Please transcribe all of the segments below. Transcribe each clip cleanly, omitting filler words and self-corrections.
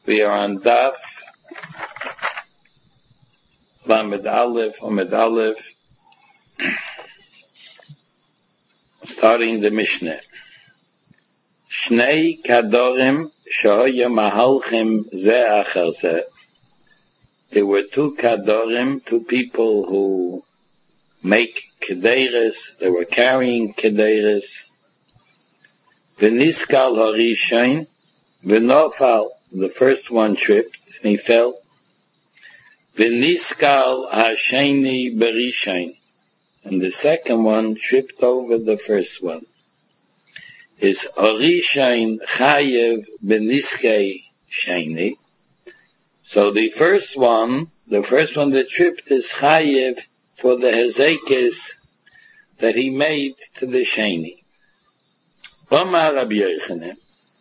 We are on Daf Lamed Aleph, Amud Aleph, starting the Mishnah. Shnei Kadorim Shoya Mahalchim Ze Achar Ze. There were two Kadorim, two people who make Kederes, they were carrying Kederes. V'niskal Harishain, V'nofal, the first one tripped and he fell. V'niskal Hasheni Berishain, and the second one tripped over the first one. Is Harishain Chayev B'niskei Sheni. So the first one that tripped is Chayev for the Hezekes that he made to the Sheni. Omar Rabbi Yochanan.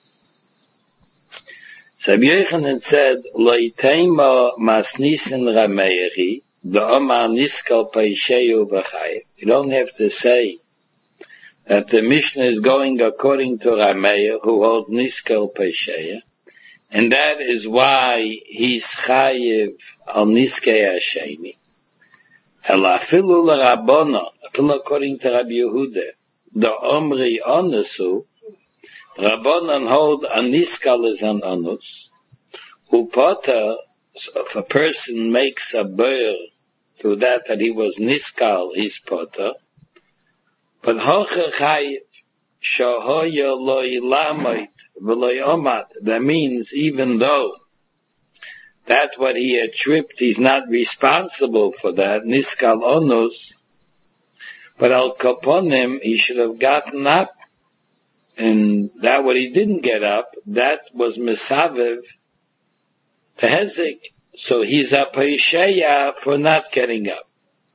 So Rabbi Yochanan said, Loitema masnisin rameiri, be'omar niskal paisheyu v'chayev. You don't have to say that the Mishnah is going according to Rameir, who holds niskal paisheyu, and that is why he's chayev al niskei hasheni. Ela afilu l'rabona, afilu according to Rabbi Yehuda, the omri onusu, Rabbanan hold aniskal is an anus. Upota, if a person makes a ber through that he was niskal, he's pota. But hocher chayiv shahoya loy lamoit v'loy omat. That means even though that what he had tripped, he's not responsible for that niskal onus. But al kaponim, he should have gotten up. And that what he didn't get up, that was Mesaviv, the Hezek. So he's a Paisheya for not getting up.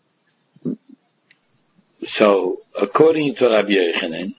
So, according to Rabbi Yochanan,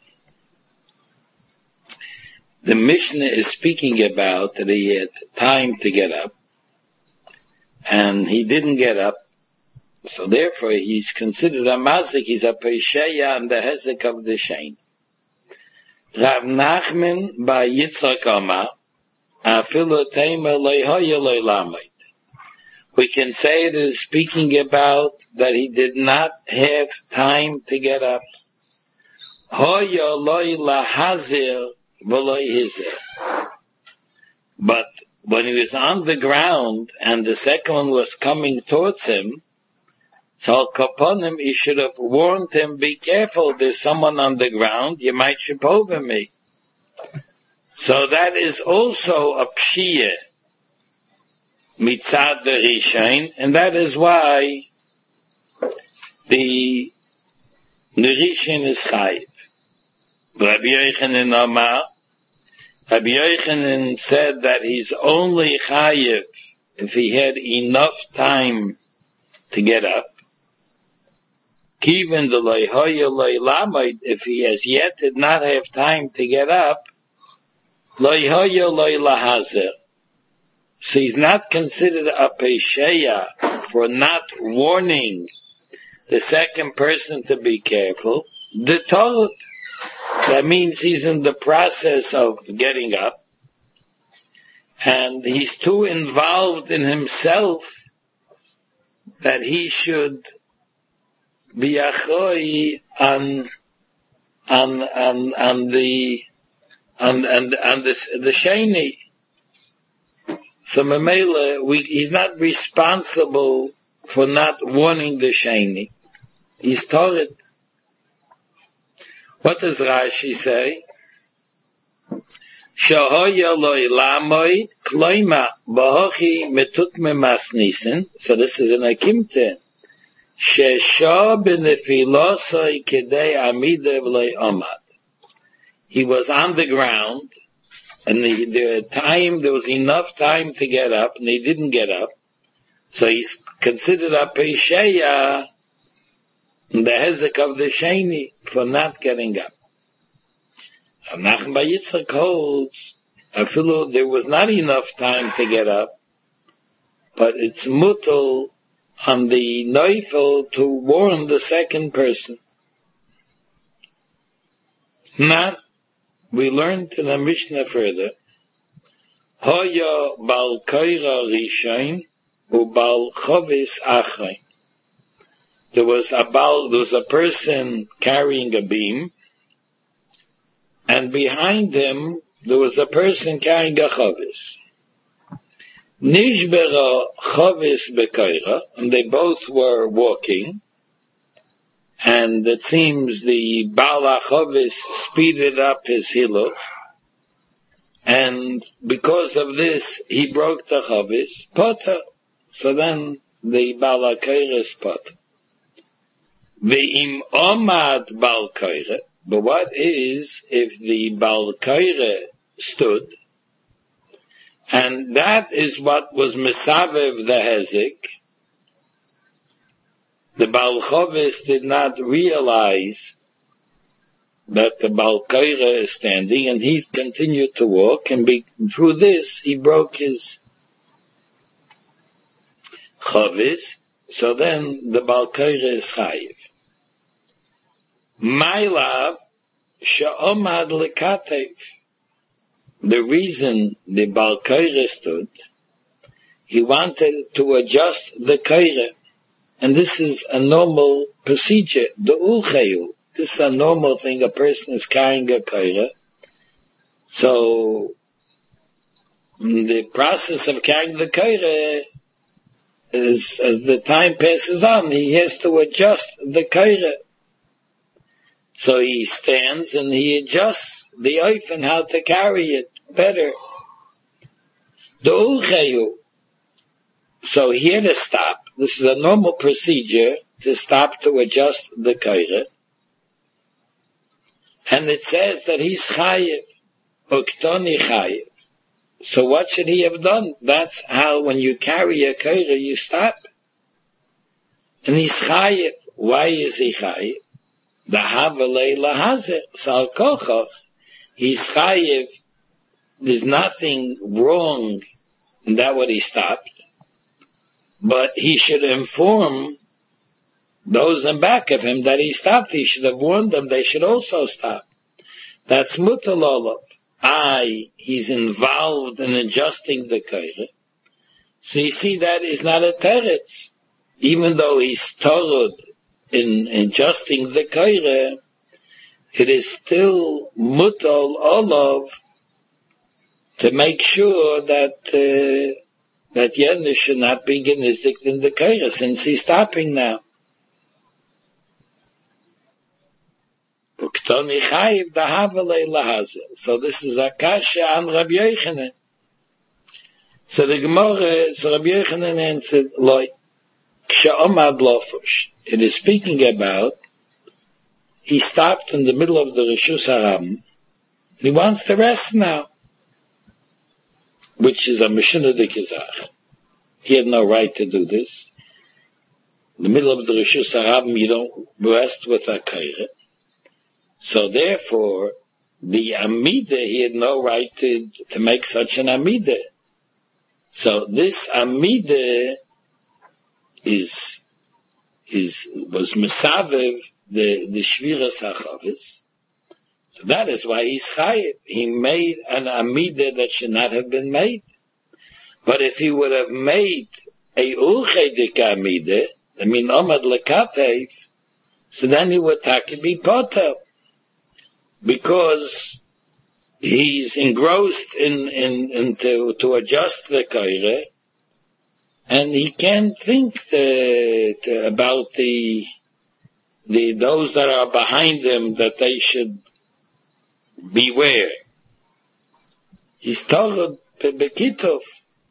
the Mishnah is speaking about that he had time to get up, and he didn't get up, so therefore he's considered a Mazik, he's a Paisheya and the Hezek of the Shein. Rav Nachman by Yitzchak Amar, afilu teima leihoya leilamait. We can say it is speaking about that he did not have time to get up. Hoya loi lahazir v'loi hizir. But when he was on the ground and the second one was coming towards him, so Kaponim, he should have warned him, be careful, there's someone on the ground, you might trip over me. So that is also a pshiyah, mitzad the rishain, and that is why the rishain is chayiv. Rabbi Yochanan Amar, Rabbi Yochanan said that he's only chayiv if he had enough time to get up. Even the leihoya leilamait, if he as yet did not have time to get up, leihoya leilahazer. So he's not considered a peisheya for not warning the second person to be careful. The Torah, that means he's in the process of getting up, and he's too involved in himself that he should be achoi on the sheni. So Mamela, he's not responsible for not warning the sheni. He's told it. What does Rashi say? Shahoya loy lamoy kloima bahochi metukme masnisen. So this is an akimte. Shesha b'nefilosai kedei amida v'lei omad. He was on the ground, and there was enough time to get up, and he didn't get up. So he's considered a peisheya, the hezek of the sheni, for not getting up. Nachman bar Yitzchak holds, there was not enough time to get up, but it's mutal on the neufel to warn the second person. Not, we learned in the Mishnah further, Hoya bal koira rishon u bal chovis achrein. There was a person carrying a beam, and behind him there was a person carrying a chovis. Nishbera chovis bekoira, and they both were walking, and it seems the Baal HaChovis speeded up his hiluch, and because of this he broke the chovis, potter. So then the Baal HaKoira is potter. Ve'im omad Baal Koira, but what is if the Baal Koira stood? And that is what was Mesavev the Hezek. The Baal Chovis did not realize that the Baal Koira is standing, and he continued to walk, and through this he broke his Chovis. So then the Baal Koira is chayiv. My love, she'omad lekatev. The reason the Baal Koira stood, he wanted to adjust the Koira. And this is a normal procedure. The ulcheyu. This is a normal thing. A person is carrying a Koira. So, the process of carrying the Koira is, as the time passes on, he has to adjust the Koira. So he stands and he adjusts the oif and how to carry it better. The ulcheyu. So he had to stop. This is a normal procedure to stop to adjust the Koira. And it says that he's chayiv. Uktoni chayiv. So what should he have done? That's how when you carry a Koira you stop. And he's chayiv. Why is he chayiv? The havalei lahazer. Sal kochach. He's chayiv. There's nothing wrong in that what he stopped. But he should inform those in back of him that he stopped. He should have warned them they should also stop. That's mutalolov. He's involved in adjusting the Koira. So you see that is not a teretz. Even though he's torud in adjusting the Koira, it is still mutal olov to make sure that Yennish should not be genizdik in the Koira, since he's stopping now. So this is Akasha and Rabbi Yochanan. So the Gemara, so Rabbi Yochanan answered, Loi, Ksha'omad lofush. It is speaking about, he stopped in the middle of the Rishus HaRabim. He wants to rest now, which is a Mishnah de Kizach. He had no right to do this. In the middle of the Rishus HaRabim, you don't rest with a Koira. So therefore, the Amida, he had no right to make such an Amida. So this Amida was Mesavev, the Shviras HaChovis. So that is why he's chayiv. He made an Amida that should not have been made. But if he would have made a Ulchedik Amida, I mean Omad Lekatev, so then he would be potter. Because he's engrossed to adjust the Koira, and he can't think about those that are behind him, that they should beware. He's told Bekitov.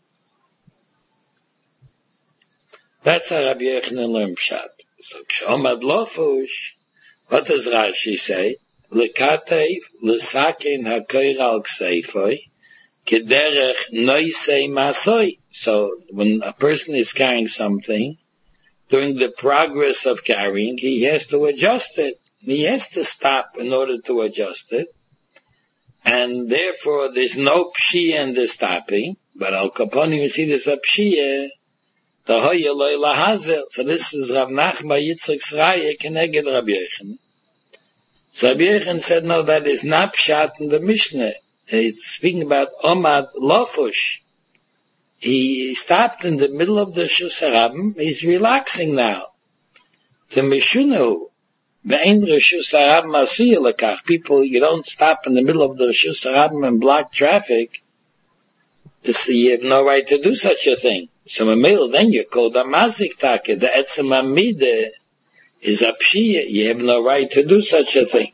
That's how Rabbi Yochanan learned Pshat. So Kshomad Lofush, what does Rashi say? Lekatev l'sakin hakoira al kseifoi kederech noisei masoi. So when a person is carrying something, during the progress of carrying, he has to adjust it. He has to stop in order to adjust it. And therefore there's no pshia in the stopping. But al kaponi, you see there's a pshia. The hoya loy lahazel. So this is Rav Nachman Yitzchak's raya keneged Rabbi Yochanan. So Rabbi Yochanan said, no, that is not pshat in the Mishnah. It's speaking about Omad Lofush. He stopped in the middle of the Shus HaRabim. He's relaxing now. The Mishunu, Ve'en Reshus HaRabim Asiyah Lekach. People, you don't stop in the middle of the Shus HaRabim and block traffic. You have no right to do such a thing. So Mamil, then you're called a Mazik Taka. The Etzem Amide is a Pshiyah. You have no right to do such a thing.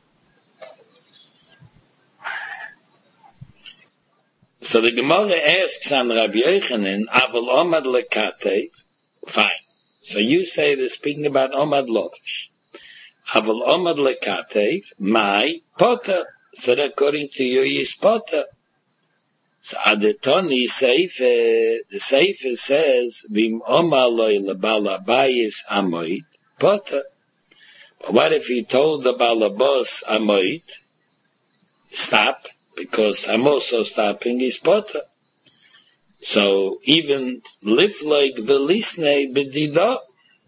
So the Gemara asks on Rabbi Yochanan, Aval Omad Lekate, fine. So you say they're speaking about Omad Lofish. Aval Omad Lekate, my Potter. So according to you, is Potter. So Adetoni Seife, the Seife says, Vim Omaloi Lebalabayis Amoit, Potter. But what if he told the Balabos Amoit, stop? Because I'm also stopping his potter. So even live like velisne bedido.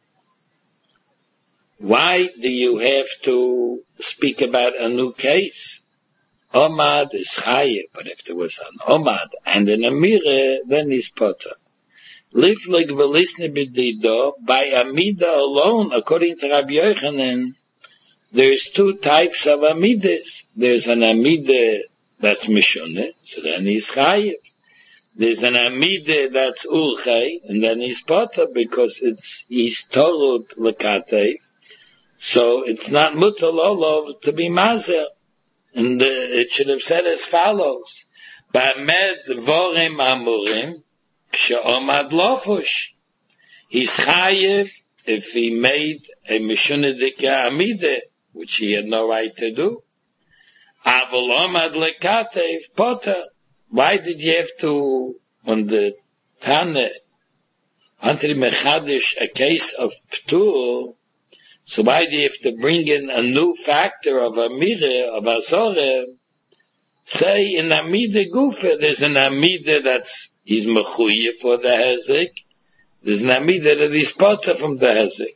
Why do you have to speak about a new case? Omad is chayev, but if there was an omad and an amire, then he's potter. Live like velisne bedido, by amida alone, according to Rabbi Yochanan, there's two types of amidas. There's an amida that's Mishoneh, so then he's Chayiv. There's an Amide that's Ulchay, and then he's Potter, because he's Torut Lekatev, so it's not Mutal Olov to be Mazer. And it should have said as follows, Ba'med Vorem Amurim, Kshe'omad Lofush. He's Chayiv if he made a Mishoneh Dika Amide, which he had no right to do. Avalomad lekatev potter. Why did you have to, on the Tane, until Mechadish, a case of Ptur, so why do you have to bring in a new factor of Amire, of Azore? Say in Amide Gufa, there's an Amide he's Mechuye for the Hezek, there's an Amide that he's potter from the Hezek.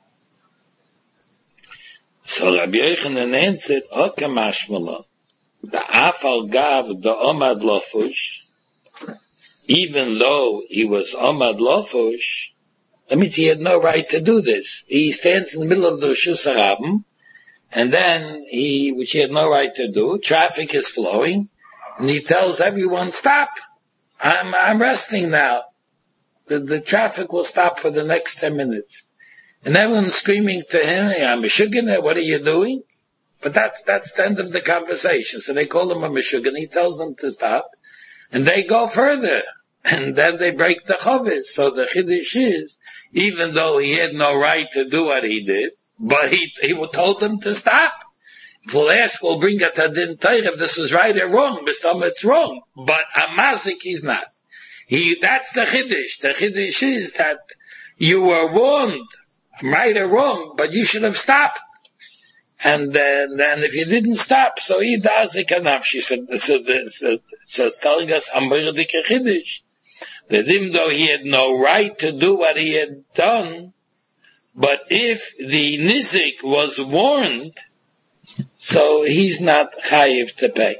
So Rabbi Yochanan answered, okay, mashmallah, the Afal Gav, the Omad Lofush, even though he was Omad Lofush, that means he had no right to do this. He stands in the middle of the Reshus HaRabim, and then which he had no right to do, traffic is flowing, and he tells everyone, stop, I'm resting now. The traffic will stop for the next 10 minutes. And everyone's screaming to him, I'm Meshuggah, what are you doing? But that's the end of the conversation. So they call him a Meshuggah, he tells them to stop, and they go further, and then they break the Chavis. So the Chiddush is, even though he had no right to do what he did, but he told them to stop. If we'll ask, we'll bring it to Din Torah if this is right or wrong. Mr. It's wrong. But a Mazik he's not. That's the Chiddush. The Chiddush is that you were warned, right or wrong, but you should have stopped. And then if you didn't stop, so he does it enough. She said, so telling us, Amridik Chiddush, that even though he had no right to do what he had done, but if the Nizik was warned, so he's not chayiv to pay.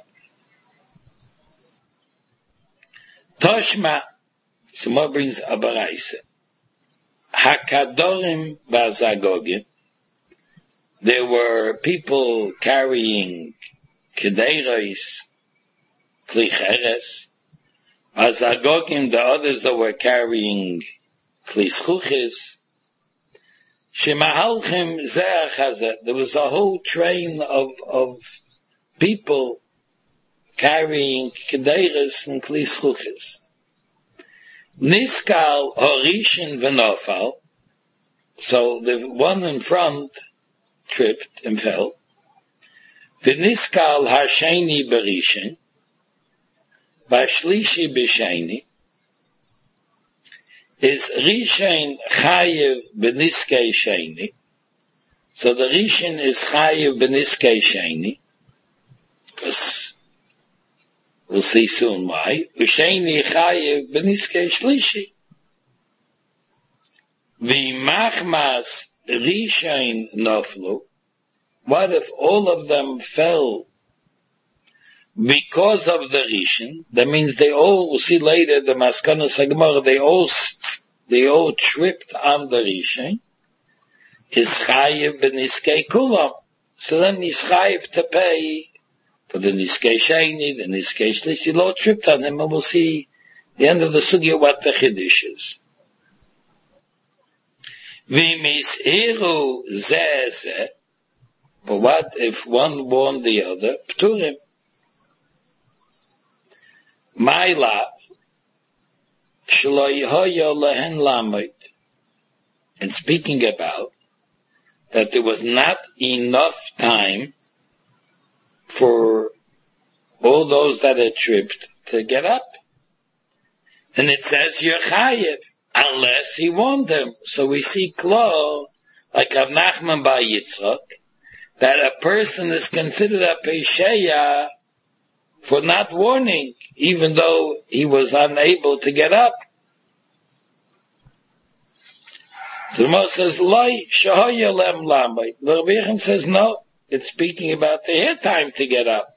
Toshma, Shmuel brings a baraisa. Hakadorim v'azagogim. There were people carrying kedeiros, klicheres. Azagogim, the others that were carrying klischuches. Shemahalchim ze'ach hazeh. There was a whole train of people carrying kedeiros and klischuches. Niskal horishin v'nofal. So the one in front tripped and fell. V'niskal hasheni berishin. Bashlishi b'sheni. Is Rishain chayiv b'niskei sheni. So the Rishain is chayiv b'niskei sheni. Because we'll see soon why. B'sheni chayiv b'niskei shlishi. V'machmas Rishain noflu. What if all of them fell because of the Rishon. That means they all, we'll see later, the Maskanos HaGemara, they all tripped on the Rishon. Is chayiv b'niskei kulam. So then he's chayiv to pay for the niskei sheni, the niskei shlishi. Lo tripped on him, and we'll see the end of the sugya what the chiddush is. V'mis hiru zeh. But what if one warned the other? Pturim. My love, shlo yehoya lehen lamed. And speaking about that there was not enough time for all those that had tripped to get up. And it says, you're chayiv, unless he warned them. So we see Klo, like Rav Nachman bar Yitzchak, that a person is considered a Pesheya for not warning, even though he was unable to get up. So the Moshe says, Loi shahoya lem lamay. The Rabbi Yechon says, no, it's speaking about they had time to get up.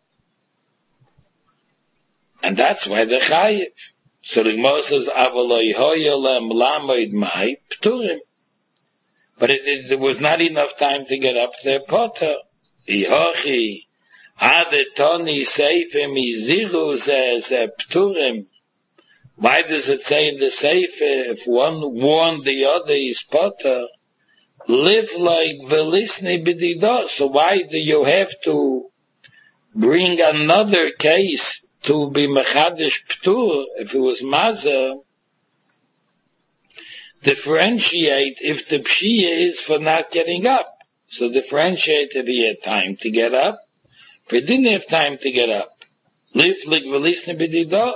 And that's why they're chayiv. So the Moshe says, avaloi hoya lem lamay mai pturim. But there was not enough time to get up their potter. Ihochi, adetoni seifim iziru ze pturim. Why does it say in the Sefer, if one warned the other, is potter, live like velisni b'didah? So why do you have to bring another case to be mechadish ptur, if it was mazer? Differentiate if the pshia is for not getting up. So differentiate if he had time to get up, if he didn't have time to get up. Live like velisni b'didah.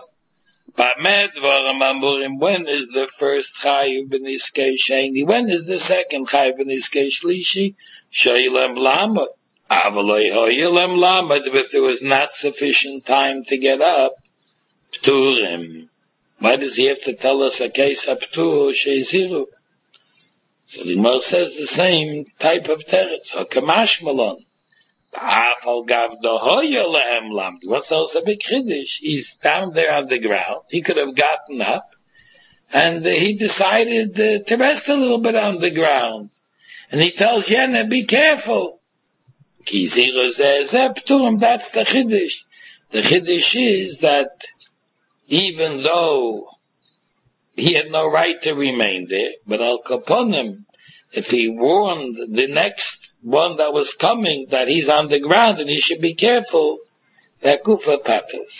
When is the first chayiv b'niskei sheni? When is the second chayiv b'niskei shlishi? Shoylem lamad. Avaloi hoylem lamad. If there was not sufficient time to get up, pturim. Why does he have to tell us a case of ptur sheiziru? So the Gemara says the same type of teretz. Hakamash malon. What's also a big chiddush? He's down there on the ground. He could have gotten up, and he decided to rest a little bit on the ground. And he tells Yena, be careful. That's the chiddush. The chiddush is that even though he had no right to remain there, but al kaponim, if he warned the next one that was coming, that he's on the ground and he should be careful, that kufa patas.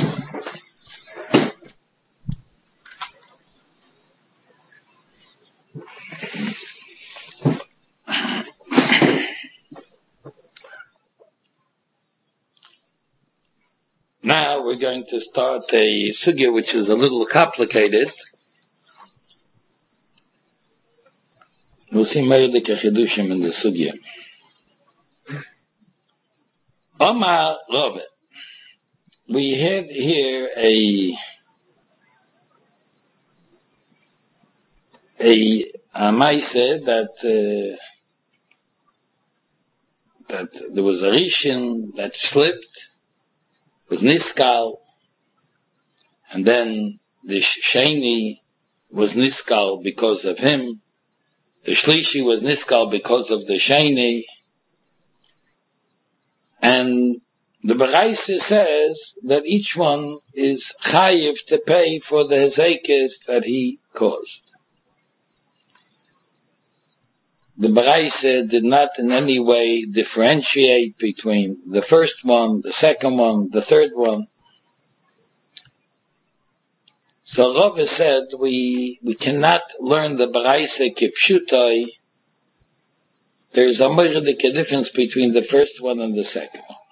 Now we're going to start a sugya which is a little complicated. We'll see Meirdik HaChidushim in the sugya. Omar Robert. We have here a Maaseh that there was a Rishon that slipped, was Niskal, and then the Sheni was Niskal because of him. The Shlishi was Niskal because of the Sheni. And the Baraisa says that each one is chayiv to pay for the hezekes that he caused. The Baraisa did not in any way differentiate between the first one, the second one, the third one. So Rava said we cannot learn the Baraisa kipshutai. There is a major difference between the first one and the second one.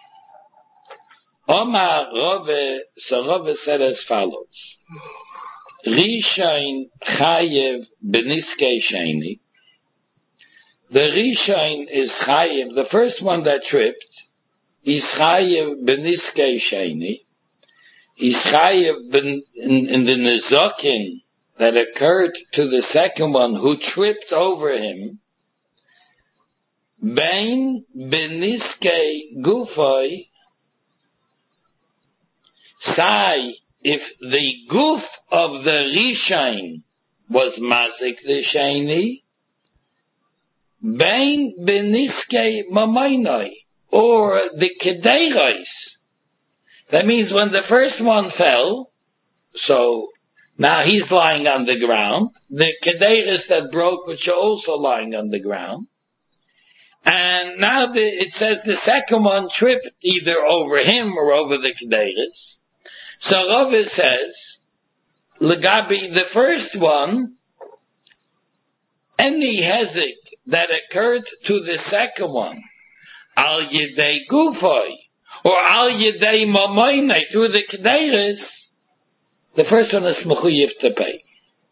Omar Rava, so Rava said as follows: Rishain chayev b'niskei sheni. The Rishain is chayev. The first one that tripped is chayev b'niskei sheni. He's chayev in the nezakin that occurred to the second one who tripped over him. Bein beniskei gufay, Say, if the goof of the Rishain was mazik the Sheni, Bein beniske mamainoi, or the Kedeiros. That means when the first one fell, so now he's lying on the ground, the Kedeiros that broke, which are also lying on the ground, and now it says the second one tripped either over him or over the Kedeiros. So Rava says, Legabi, the first one, any hezek that occurred to the second one, al yedei gufoi, or al yedei mamoinei, through the kedeiros, the first one is mechuyev to pay.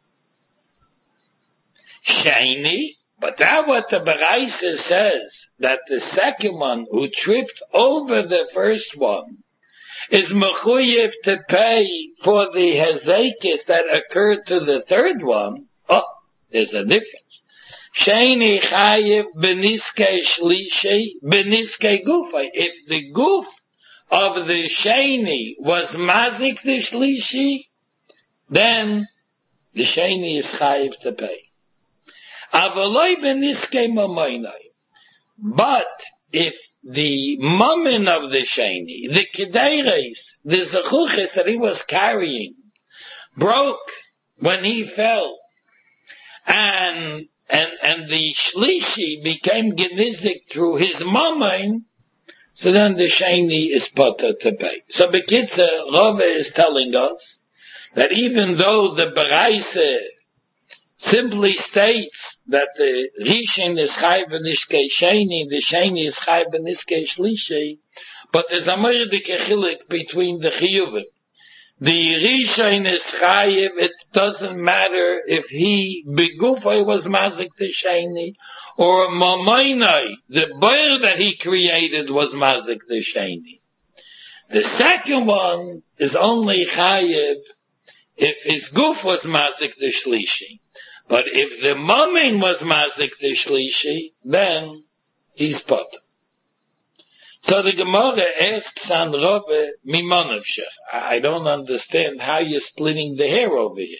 Sheni, but that what the Baraisa says, that the second one who tripped over the first one is mechuyev to pay for the hezekis that occurred to the third one. Oh, there's a difference. Sheni chayev beniske shlishi beniske gufay. If the goof of the sheni was mazik the shlishi, then the sheni is chayev to pay. Avaloi beniske mamoinai. But if the mammon of the sheni, the kedeiros, the zechuches that he was carrying, broke when he fell, and the shlishi became genizik through his mammon, so then the sheni is potter to pay. So Bekitza, Rava is telling us that even though the Baraisa simply states that the Rishon is Chai B'Nishkei Sheni, the Sheni is Chai B'Nishkei Shlishi, but there's a murdik chilik between the Chiyuvim. The Rishon is Chayiv, it doesn't matter if he, Begufay was Mazik the Sheni, or Mamoinai, the boil that he created was Mazik the Sheni. The second one is only Chayiv if his goof was Mazik the Shlishi. But if the mammon was mazik the shlishi, then he's potter. So the Gemara asks on Rava, Mimonavshech. I don't understand how you're splitting the hair over here.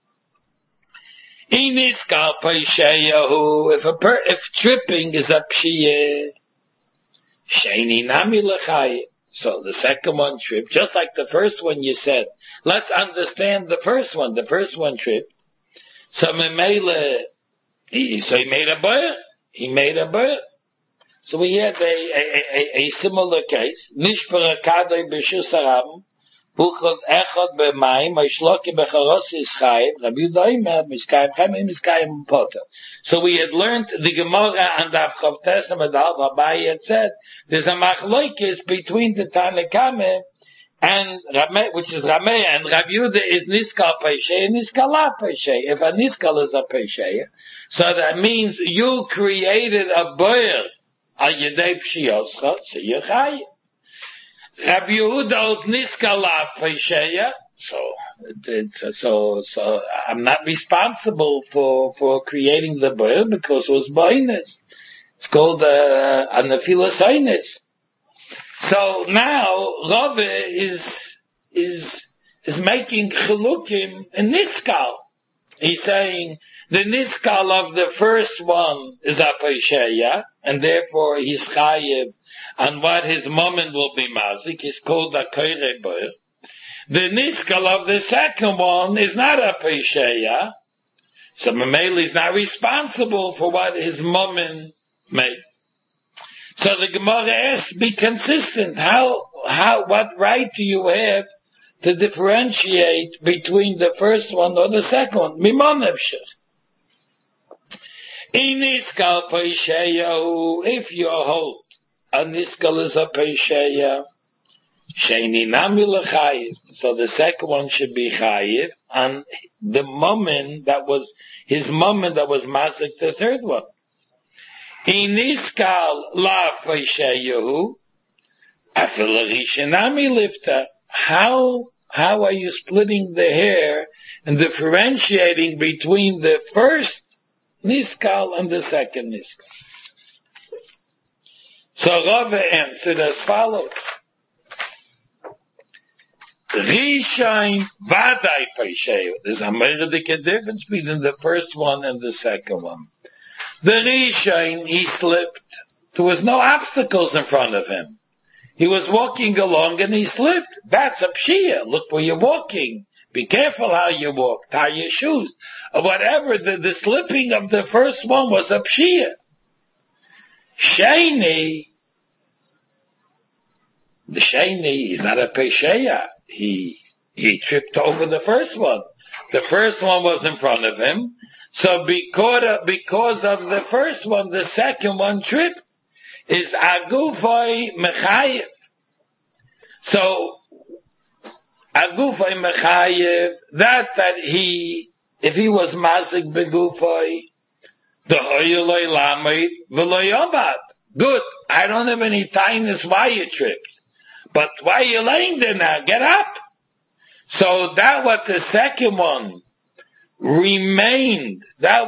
Iniskal paishayahu, if tripping is a pshiyeh, sheni nami lechaye. So the second one tripped, just like the first one you said. Let's understand the first one. The first one tripped. So he made a bird. He made a bird. So we had a similar case. Nishpara kadei b'shus harabim, buchad echad b'mayim, ha'ishloki b'charos yischayim, Rabbi Yehuda miskayim chayim, miskayim potter. So we had learned the Gemara and the Avchavtes and Adal Abaye had said there's a machloikis between the Tanakame and Rameh, which is Rameh, and Rabbi Yehuda is Niskal Peisheh and Niskala Peisheh. If a Niskal is a Peisheh, so that means you created a boil al Yedei Pshiyoscha, so you're Chayiv. Rabbi Yehuda is Niskala Peisheh, so I'm not responsible for creating the boil because it was boinus. It's called a nefilas oinus. So now Rava is making chilukim in Niskal. He's saying the Niskal of the first one is a Peisheya, and therefore he's chayiv, and what his moment will be mazik is called a koire boil. The Niskal of the second one is not a Peisheya, so Mameli is not responsible for what his moment made. So the Gemara asks, be consistent. What right do you have to differentiate between the first one or the second one? Mimonevshech. Iniskal peisheya, if you hold a niskal is a peisheya, sheni nami lechayiv. So the second one should be chayiv, and the moment that was his moment that was mazik the third one. Iniskal la peisheyahu, afil rishenami lifta. How are you splitting the hair and differentiating between the first niskal and the second niskal? So Rava answered as follows. Rishain Vadai Paisheu. There's a myriadic difference between the first one and the second one. The Rishain, he slipped. There was no obstacles in front of him. He was walking along and he slipped. That's a pshia. Look where you're walking. Be careful how you walk. Tie your shoes. Or whatever. The slipping of the first one was a pshia. Sheni, the Sheni, he's not a pesheya. He tripped over the first one. The first one was in front of him. So because of the first one, the second one tripped. Is agufay mechayev. So agufay mechayev, that if he was mazik begufay, the hoyolay lamed v'loy yomad. Good. I don't have any tightness why you tripped. But why are you laying there now? Get up. So that what the second one remained.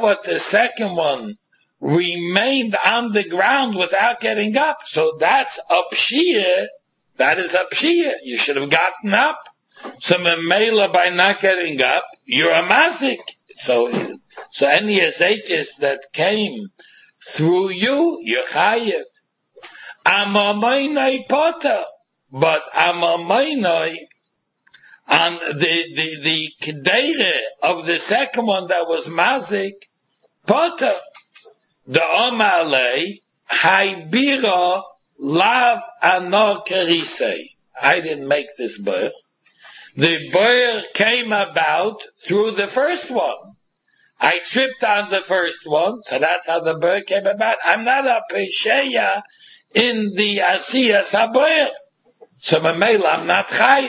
Remained on the ground without getting up. So that's a pshia. That is a pshia. You should have gotten up. So memela, by not getting up, you're a mazik. So any azekis that came through you, you're chayev. Amamoinoi pota. But amamoinoi, on the kedere of the second one that was mazik, pota. The Omale, Haibira, Lav Anor Kerisei. I didn't make this birth. The birth came about through the first one. I tripped on the first one, so that's how the birth came about. I'm not a Pesheya in the Asiyas HaBirth. So Mamela, I'm not Chayiv.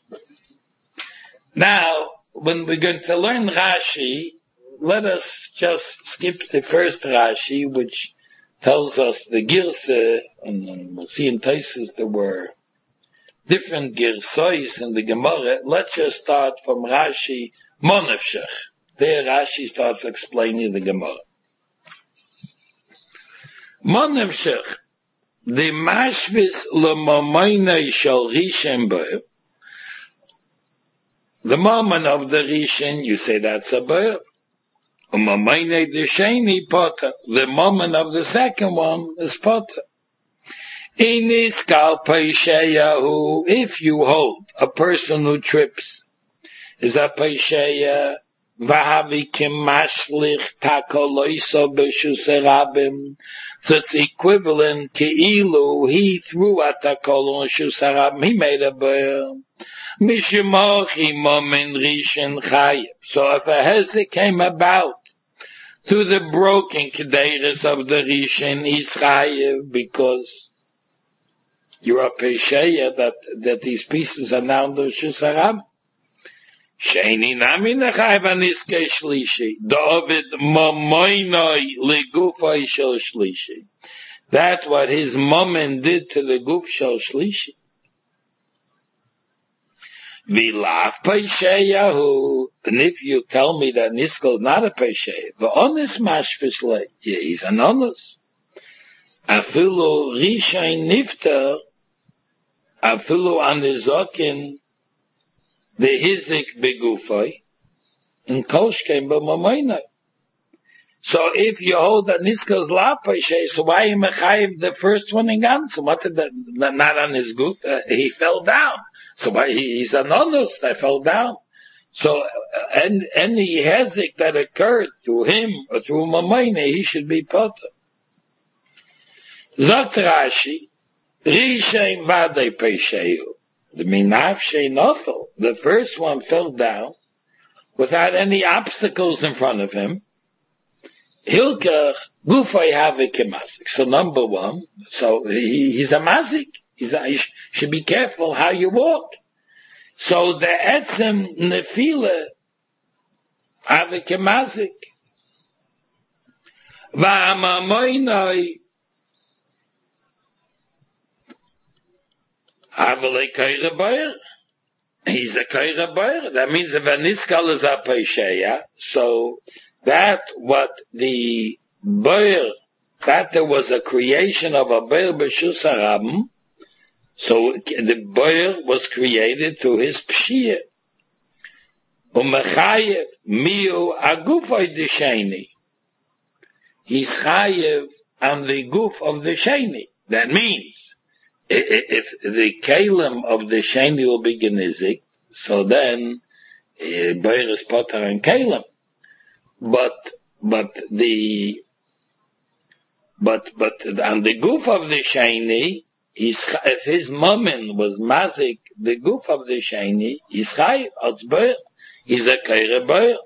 Now, when we're going to learn Rashi, let us just skip the first Rashi, which tells us the Girse, and we'll see in Taisus there were different Girsois in the Gemara. Let's just start from Rashi, Monefshech. There Rashi starts explaining the Gemara. Monefshech, the Mashvis L'Mamoinei Shal Rishon Bo, the moment of the Rishon, you say that's a Bo. The moment of the second one is potter. If you hold a person who trips is a peisheya, so it's equivalent keilu he threw at takol on shusarabim, he made a bear. So if a hezek came about through the broken kederis of the Rishon, he's chayev because you're a pesheya that these pieces are now in the Rishus Harab. Sheini nami nechayev aniskei shlishi. David mamoinoi legufay shel shlishi. That's what his moment did to the guf shel shlishi. Vilaf Pesheyahu. And if you tell me that Nisko is not a Pesheya, the honest mashvishle, yeah, he's an honest. Afilu Rishain Nifter, Afilu Anizokin, the Hizik Begufay, and Koshkem B'Mamoinai. So if you hold that Nisko is la Pesheya, so why you mechayiv the first one in Gans? What did that, not on his goof? He fell down. So he's an honest that fell down. So any hezek that occurred through him or through Mamayne, he should be potter. Zot Rashi, Rishain Vadei Pesheyu. The Minav Sheinofel, the first one fell down without any obstacles in front of him. Hilkach Gufay Havik Mazik. So number one, so he's a mazik. You should be careful how you walk. So the etzem nefila avik mazik va'amamoinoi avale kaira bayer. He's a kaira bayer. That means if a niskal is a pesheya, so that what the bayer, that there was a creation of a bayer b'shus harabim. So the boil was created through his pshia. Umechayev miu agufoy de sheni. He's chayev on the goof of the sheni. That means, if the kalim of the sheni will be genizik, so then boil is potter and kalim. But on the goof of the sheni, if his moment was mazik, the goof of the sheni, he's chayiv als boil. He's a kaira boil.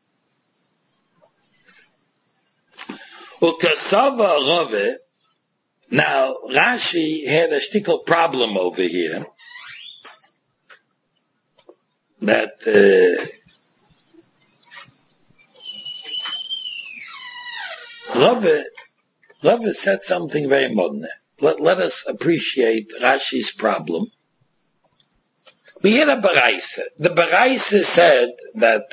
Ukasava Rove. Now Rashi had a shtickle problem over here. That Rove said something very modern. Let us appreciate Rashi's problem. We had a Baraisa. The Baraisa said that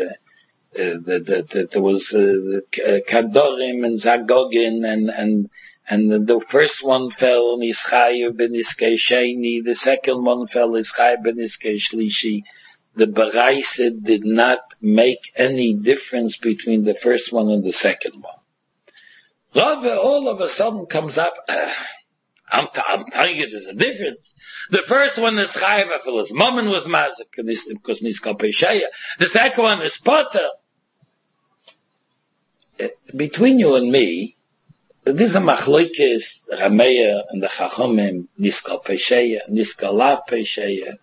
there was Kadorim and Zagogin and the first one fell Nischayev ben Iskei Sheni, the second one fell Nischayev ben Iskei Shlishi. The Baraisa did not make any difference between the first one and the second one. Rav all of a sudden comes up, I'm telling you there's a difference. The first one is Chayev afil his moment was mazik because Niskal Pesheya. The second one is Potter. Between you and me, this is a machloikis, Rameya and the Chachomim, Niskal Pesheya, Niskal Lav Pesheya.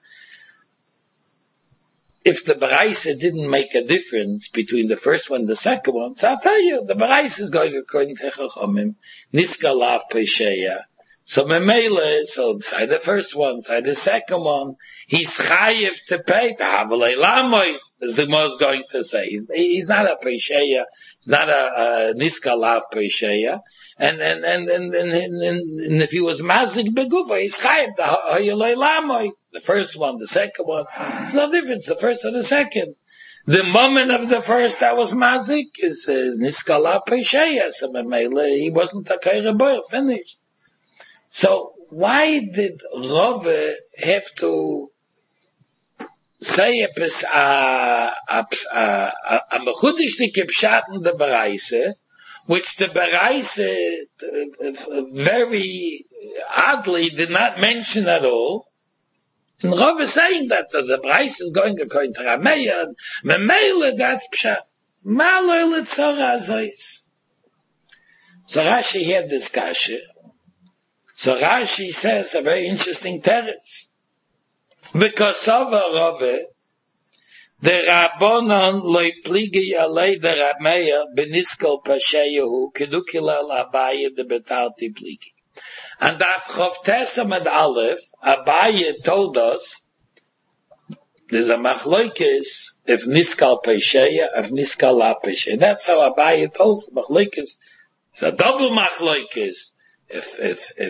If the Baraisa didn't make a difference between the first one and the second one, so I'll tell you, the Baraisa is going according to Chachomim, Niskal Lav Pesheya. So Memele, so say the first one, say the second one, he's chayiv to pay, as the Gemara is going to say. He's not a Pesheya, he's not a Niskal Lav Pesheya, and if he was mazik begufa, he's chayiv to hayolei lamoy. The first one, the second one, no difference, the first or the second. The moment of the first that was mazik is Niskal Lav Pesheya, so Memele, he wasn't a kaira boy, finished. So why did Rove have to say a mechudishtike pshat in the Baraisa, which the Baraisa very oddly did not mention at all? And Rove is saying that the Baraisa is going according to Rameya, and Memele that's pshat. Malor l'tzara zois. So Rashi had this kasha. So Rashi says a very interesting teretz. Because Sava Rove, the Rabbonon loy pligi alei the Rameya beniskal pasheyahu kedukilal Abaye de betalti pligi. And Af Chavtesam and Aleph, Abaye told us there's a machlokes if niskal pasheya, if niskal la pasheya. That's how Abaye told us. Machlokes, it's a double machlokes. If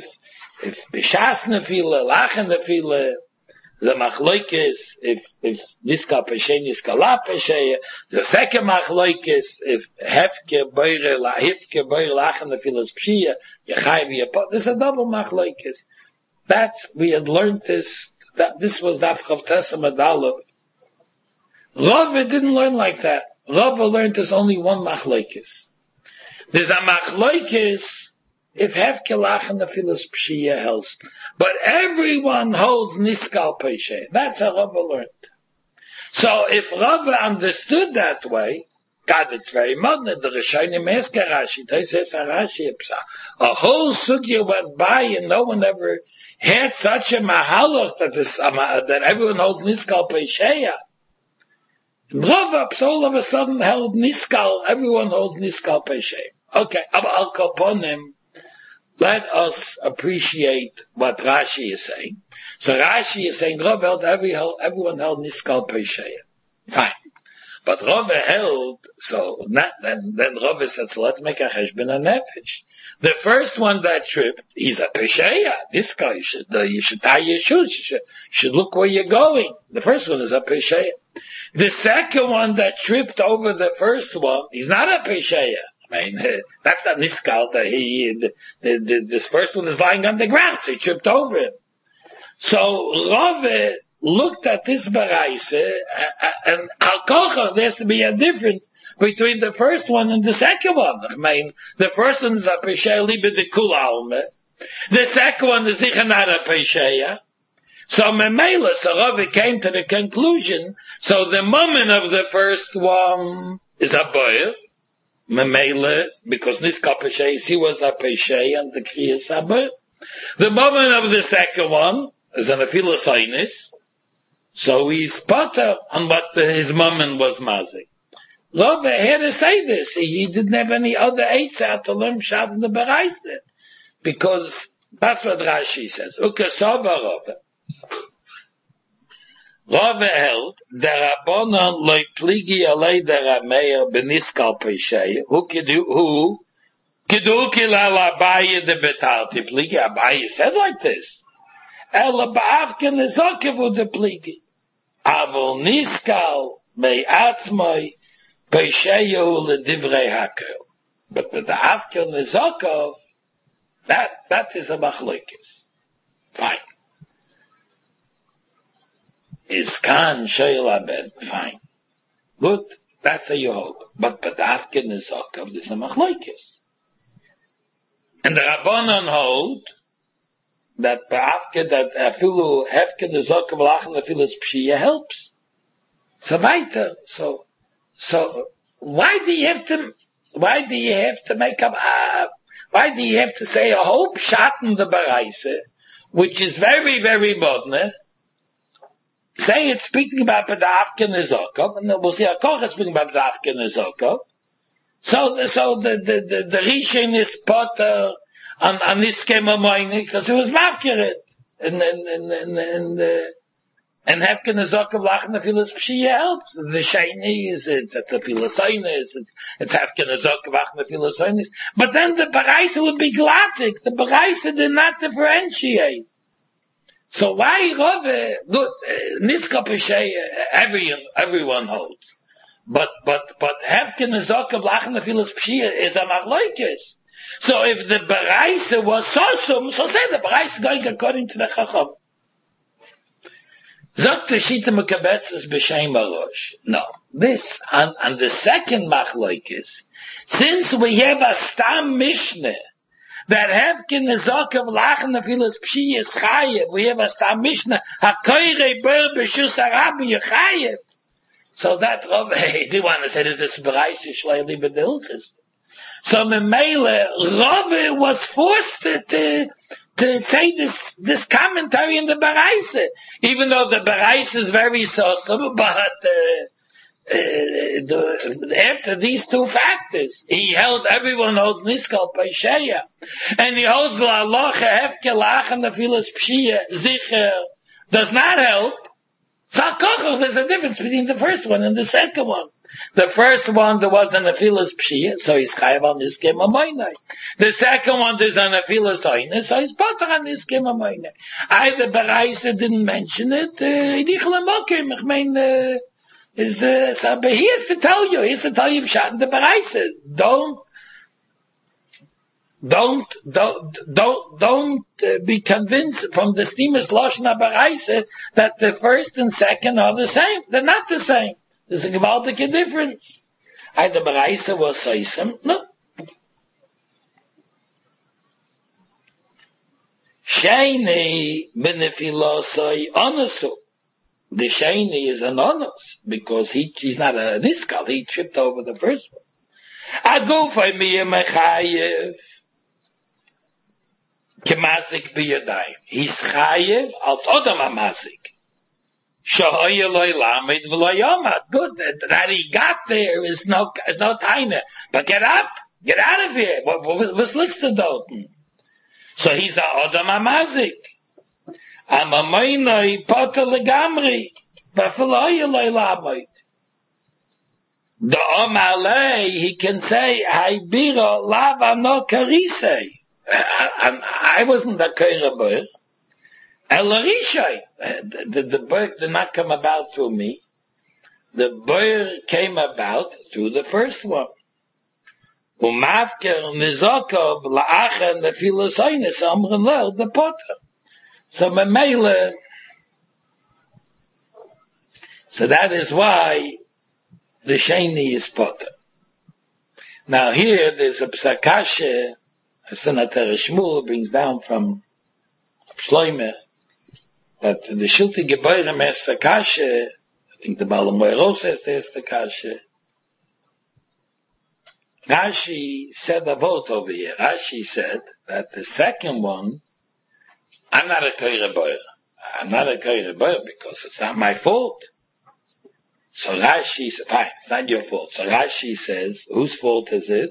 b'shas nefila, lachen nefila, the machloikis, if niska peshe, niska la peshe, the second machloikis, if hefke boire, lachen nefila is pshia, yechayiv yepot, there's a double machloikis. We had learned this, that this was Daf Chavtesam Adalov. Rove didn't learn like that. Rove learned there's only one machloikis. There's a machloikis, if hefke lachen nefila is pshia helps. But everyone holds niskal peshe. That's how Rava learned. So if Rava understood that way, God, it's very modern. The Rishonim ask Rashi, says Rashi, a whole sugya went by and no one ever had such a mahalach that everyone holds niskal pesheya. Rava all of a sudden held niskal. Everyone holds niskal peshe. Okay, I'll call upon him. Let us appreciate what Rashi is saying. So Rashi is saying, Rove held everyone held niskal pesheya. Fine. But Rove held, so not, then Rove said, so let's make a cheshbon nefesh. The first one that tripped, he's a pesheya. This guy, you should tie your shoes. You should look where you're going. The first one is a pesheya. The second one that tripped over the first one, he's not a pesheya. I mean, that's not niskal. This first one is lying on the ground, so he tripped over him. So Rave looked at this Baraisa, and Al Kochach, there has to be a difference between the first one and the second one. I mean, the first one is a Pesheya Libe de Kul Alme. The second one is sicher not a Pesheya. So Memela, so Rave came to the conclusion, so the moment of the first one is a Boyer. Memela, because Niska Pesheya, he was a Pesheya, and the Kriya is a Boyer. The moment of the second one is an Aphilosinus, so he's potter on what his moment was mazik. Rave had to say this. He didn't have any other eitzah to learn Pshat in the Baraisa. Because that's what Rashi says. Ukasova Rave. Rave held, der Rabbanon loy pligi alei der Rameir beniskal Pesheya, who Kedu kilal Abaye de betarti pligi. Abaye said like this. Ela ba'afken is okevu de pligi. Avol niskal me'atzmoi Pesheya le divrei hakel. But the afken is okov, that is a machlokes. Fine. Is kan sheil abed. Fine. Good. That's a you hold. But the afken is okov, this is a machlokes. And the Rabbanon hold that afilu hefken is okov lachen afilu is pshia helps. So weiter. So why do you have to make up? Why do you have to say a whole pshat in the Baraisa, which is very, very modern? Say it's speaking about Pedafkin Nezokov, and we'll see Koch speaking about Pedafkin Nezokov. So the Rishon is potter on this schema moini because it was mafkirit and Hefken Nezokov lachen the filas pshia helps. The sheni is it's a filasinus, it's Hefken Nezokov lachen the filasinus. But then the Baraisa would be glottic. The Baraisa did not differentiate. So why Rave, good, Niska Pesheya, everyone holds. But Hefken Nezokov lachen the filas pshia is a machlokes. So if the Baraisa was sosum, so say the Baraisa going according to the Chacham. Zot Shita Mekabetzes b'Shem Barosh. No. This, on the second machlokes, since we have a Stam Mishnah, that Hefkin Nezokov lachen afilas pshiyas chayev, we have a Stam Mishnah, HaKoirei ber b'shus harabi yechayev. So that Rave, they want to say that this Baraisa is shleili b'dilchis. So Memele, Rave was forced to say this commentary in the Baraisa, even though the Baraisa is very sosum, but after these two factors, he held everyone holds Niskal Pesheya, and he holds La Locha Hefke Lachen the Filas Pshia Zicher does not help. So there's a difference between the first one and the second one. The first one, there was an Afilas Pshia, so he's chayav on Niskim Amoinai. The second one, there's an Afilas Oinai, so he's potter on Niskim Amoinai. The Baraisa didn't mention it, so, but he has to tell you Pshat in the Baraisa. Don't be convinced from the Stimus Loshna Baraisa that the first and second are the same. They're not the same. There's a gewaltige difference. The Baraisa was Soisem. No. Sheini benefilosoi onosu. The Sheini is an onus because he's not a niskal. He tripped over the first one. Agufay miya mechayev. Kemasik biyadayim. He's chayev als odam amasik. Good. That he got there is no time. But get up. Get out of here. What's looks to Dalton? So he's a Odom Amazik. Amamoinoi Potter Legamri. Bafaloyeloi Lamoit. The Omalei, he can say, Haibiro Lava no Karisei. I wasn't a Kairabur. Elarishai. The birth did not come about through me. The birth came about through the first one. Umafker nizokov la'achen the filosoinus amren lel the potter. So Memele, so that is why the Sheni is potter. Now here there's a Psakashe, a Senator Shmuel brings down from Shloime, that the Shilti Geboirem has Sakashe, I think the Balamoyros has the Kashe. Rashi said a vote over here. Rashi said that the second one, I'm not a Koire Boyer. I'm not a Koire Boyer because it's not my fault. So Rashi said, fine, it's not your fault. So Rashi says, whose fault is it?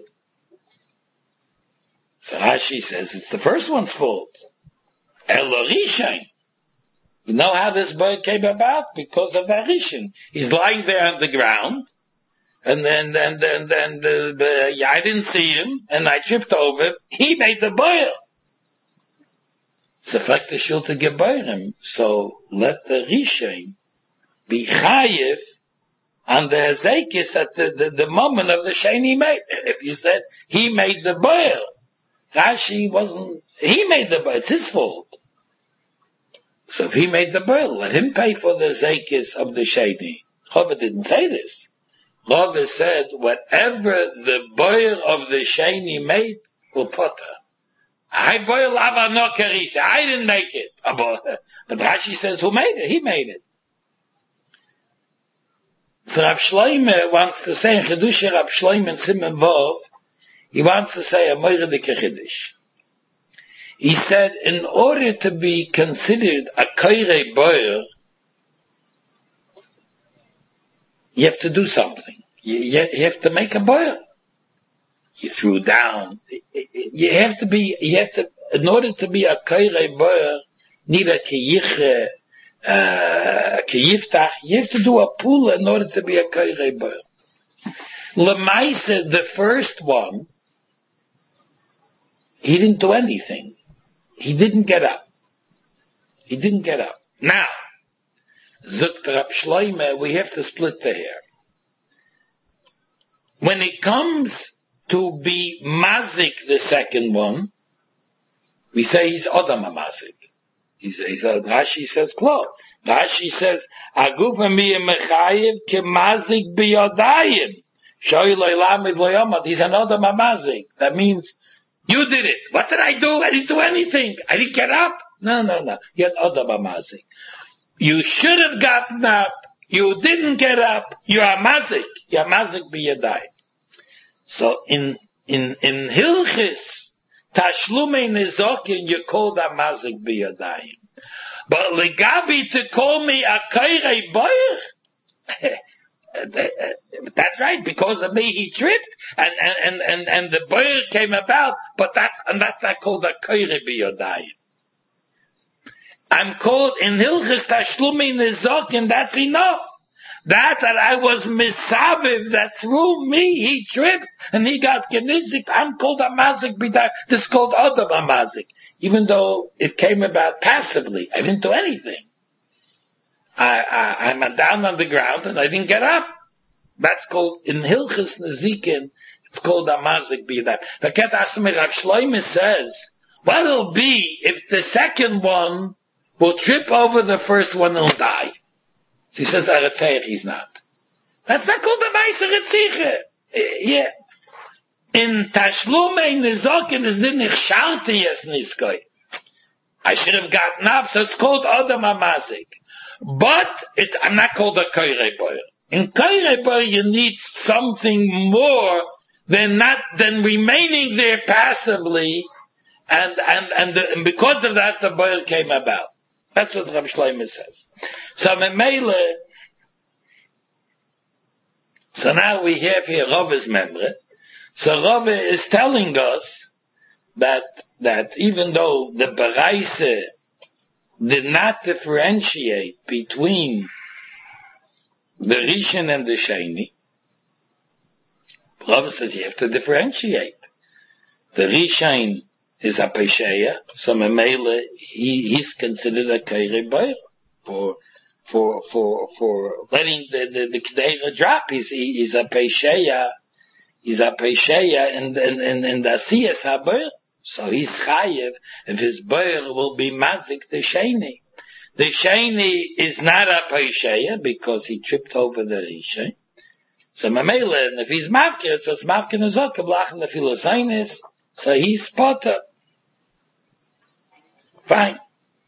So Rashi says, it's the first one's fault. Elorishain. You know how this bird came about? Because of Arishin. He's lying there on the ground, and then I didn't see him, and I tripped over him. He made the boil. So fact the Shilta Geboirem. So let the Rishain be chayiv on the Hezekis at the moment of the Sheni made. If you said he made the boil, Rashi wasn't. He made the boil. It's his fault. So if he made the boil, let him pay for the Zekis of the Sheni. Chava didn't say this. Chava said, whatever the boil of the Sheni made, will potter. I boil lava no karisa. I didn't make it. But Rashi says, who made it? He made it. So Rav Shloime wants to say, in Chedusha Rav Shloime and Simon Vov, he wants to say a Moira de Kechiddush. He said, in order to be considered a Koire Boyer, you have to do something. You have to make a boil. You threw down. In order to be a Koire Boyer, need a Kiyiche, Kiyiftach, you have to do a pool in order to be a Koire Boyer. Lemaise, the first one, he didn't do anything. He didn't get up. Now, Zukt Rav Shloime, we have to split the hair. When it comes to be mazik, the second one, we say he's Odam mazik. Rashi says, Klo. Rashi says, Aguf miyem mechayev ke mazik biyodayim. Shoy lo ilamid lo yomad. He's an Odam mazik. That means, you did it. What did I do? I didn't do anything. I didn't get up. No. You're Odam mazik. You should have gotten up. You didn't get up. You are mazik. You are mazik biyodayim. So in Hilchis, Tashlumei Nezokin, you called a mazik biyodayim. But legabi to call me a kairei boyer, that's right, because of me he tripped, and the boyer came about, but that's not called a kairei biyodayim. I'm called in Hilchis Tashlumei Nezokin, that's enough. That I was misaviv, that through me he tripped and he got genizik. I'm called a mazik b'day. This is called Adam a mazik. Even though it came about passively. I didn't do anything. I'm down on the ground and I didn't get up. That's called, in Hilchis Nezikin, it's called a mazik b'day. The Ket Asmi Rav Shloime says, what will be if the second one will trip over the first one and will die? So he says, Aretzeich, he's not. That's not called the Meiser Retziche. Yeah. In Tashlumei Nezokin is the Nichshalti Yes Niskoi. I should have gotten up, so it's called Odam HaMazik. But I'm not called a Koirei Boyer. In Koirei Boyer, you need something more than remaining there passively, and because of that, the Boyer came about. That's what Rav Shloime says. So now we have here Rava's memre. So Rava is telling us that even though the Baraise did not differentiate between the Rishon and the Sheni, Rava says you have to differentiate. The Rishon is a Pesheya, so Memele, he's considered a Kairei Boyer for letting the K'deira drop. He's a Pesheya in the Asiyas HaBoyer. So he's chayev if his boil will be mazik the sheni. The sheni is not a paisheya because he tripped over the rishay. So mamela, and if he's mavkir, so it's mavkir nezot kablach in the philosainis, so he's potter. Fine.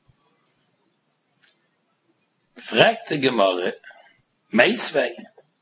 Fragt the Gemara, Meisvei.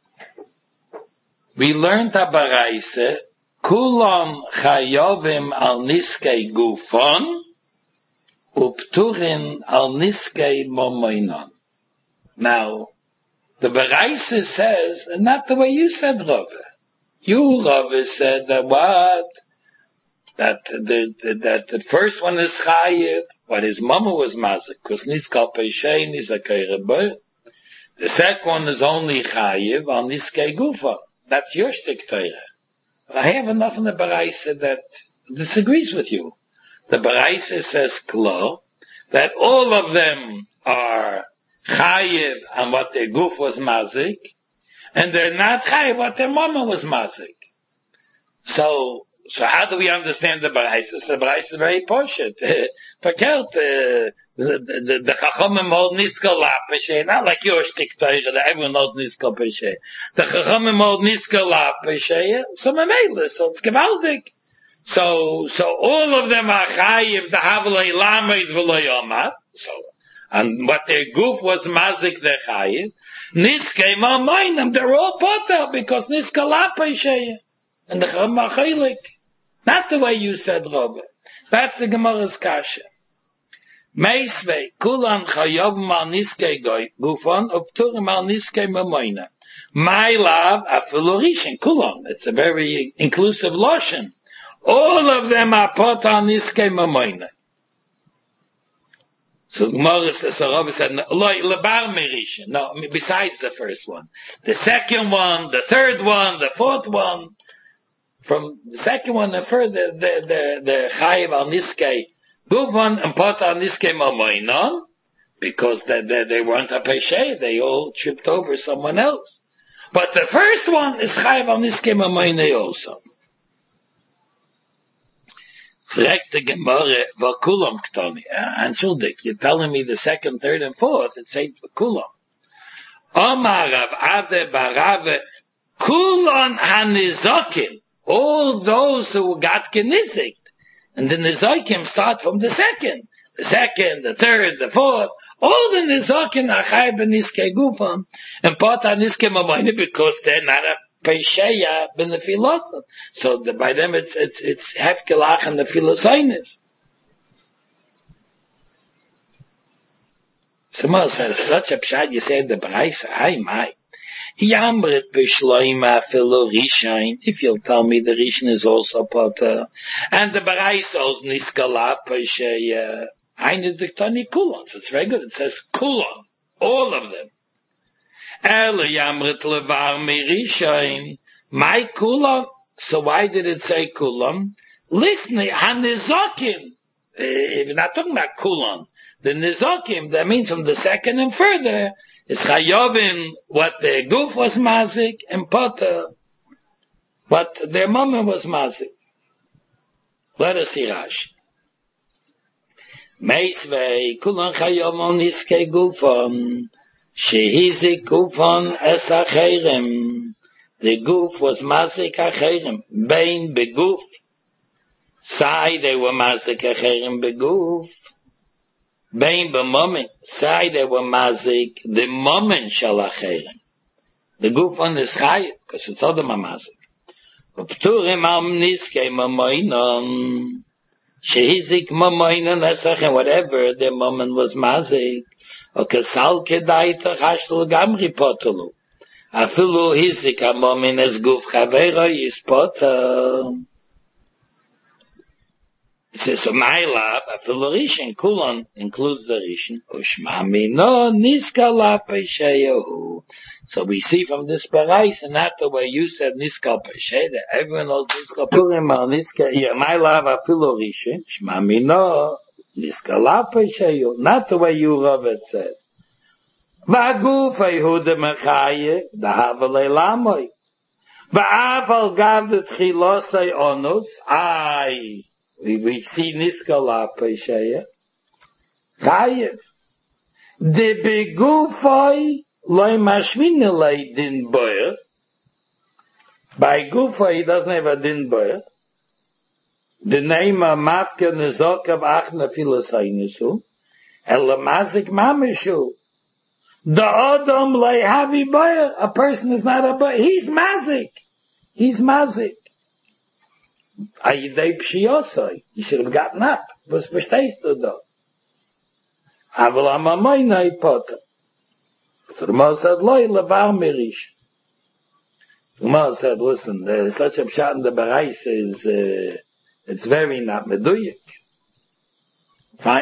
We learned a baraise, kulam chayovim al niskei gufon, upturin al niskei momoinon. Now, the baraise says, not the way you said, Rove. You, Rove, said that what? That the first one is chayiv, but his mama was mazik, because niskal peishein is a keirebe. The second one is only chayiv on niskei gufa. That's your shtik Torah. But I have enough in the baraisa that disagrees with you. The baraisa says klo, that all of them are chayiv on what their guf was mazik, and they're not chayiv what their mama was mazik. So how do we understand the baraisa? The baraisa is very poshut. Verkehrt, the Chachamim hold Niskal Lapeshe, not like your shtik Torah that everyone knows Niskal Peshe. The Chachamim hold Niskal Lapeshe, so Mamela, so it's gewaldig. So all of them are chayiv, the Havelei Lamed V'lo Yomad, so, and what their goof was mazik their chayiv, Niskei Mamayim, they're all potter, because Niskal Lapeshe, and the Chachamim are chaylik. Not the way you said, Robert. That's the Gemara's kasha. Meisvei, kulan chayav mal niskei gufon, upturim mal niskei mamoina. My love, afilorishin, kulan. It's a very inclusive lotion. All of them are put on niskei mamoina. So Gemara says, Rabbi said, lebar merishin. No, besides the first one. The second one, the third one, the fourth one. From the second one and further, the chayiv al niskei gufon and pot al niskei mamoinon, because they weren't a peshe, they all tripped over someone else. But the first one is chayiv al niskei mamoinei also. Fragt the Gemara, vakulam ktoni. Entschuldig, you're telling me the second, third, and fourth, it says vakulam. Omar Rav Ade Barave, kulon hanizokim. All those who got genizikt. And the nizokim start from the second, the third, the fourth. All the nizokim are chayiv b'niskei gufon and pot on niskei mamoina because they're not a peisheya b'nefilosan. So by them it's hefkelach and the philosainis. Someone says such a pshat. You say the baraisa. Ay my. If you'll tell me the Rishon is also potter, and the Baraisa is Niskala Pesheya, Eine Diktani Kulon. So it's very good. It says Kulon, all of them. Ele Yamrit Levar Mirishain, my Kulon. So why did it say Kulon? Listen, Hanizokim. If you're not talking about Kulon, the Nizokim, that means from the second and further, is chayovim what their goof was mazik and potter what their mama was mazik. Let us see Rashi. Meisvei kulan chayovim niskei gufon shehizik gufon es acherem. The goof was mazik acherem bein beguf. Sai they were mazik acherem beguf. Bein b'momen, say they were mazik, the momen shalacherim. The goof on is chayiv, because it's other mazik. Upturim al niskei mamoinon, shehizik mamoinon esachem, whatever the momen was mazik, or kesal kedaita chashlu gamri potelu. Afilu hizik a momen es goof chavera yispota. It says, so my love, afilu Rishon, Kulon includes the Rishon, Ushmami no Niskal Pesheyahu. So we see from this parais, and not the way you said Niskal Peshe, that everyone knows Niskal Peshe. Yeah, my love, afilu Rishon, Ushmami no Niskal Pesheyahu. Not the way you, Robert, said. V'aguf Yehuda Mechaye, the Havelei Lamoy. V'aval gav the Tchilosei Onus, we see Niskala Pesheya. Chayev. De begufoi loy mashvine loy din boyer. By gufoi he doesn't have a din boyer. The name of Mafka Nezokav Achna Filosainisu. Ela Mazik Mamishu. The Adam loy havi boyer. A person is not a boyer. He's Mazik. He's Mazik. Ayidei Pshiyosoi. He should have gotten up. Was verstehst du doch? Aval amamoinai potter. So the Gemara said, Loi levar mirish. The Gemara said, listen, such a pshat in the Bereis is, it's very not meduyik. Fine.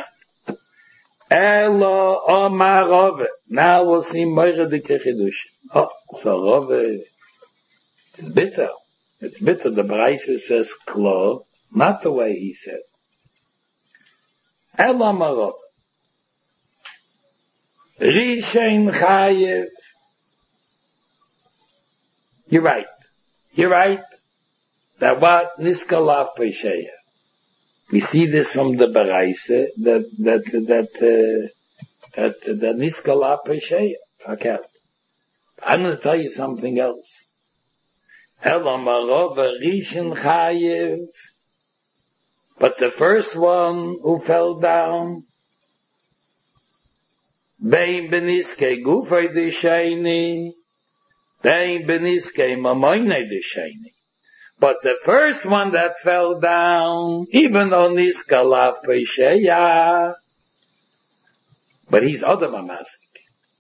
Elo omar Rove. Now we'll see Moira de Kechidush. Oh, so Rove is bitter. It's bitter. The Bereis says, Klo, not the way he said. Elo omar Rove. Rishen Chayev. You're right. That what Niskalav Pesheya. We see this from the Bereise that Niskalav Pesheya. Okay. I'm going to tell you something else. Elamarov Rishen Chayev. But the first one who fell down. Bein beniske gufay de shayni, bein beniske mamoyne de shayni. But the first one that fell down, even though niska lav pesheya, but he's other mazik.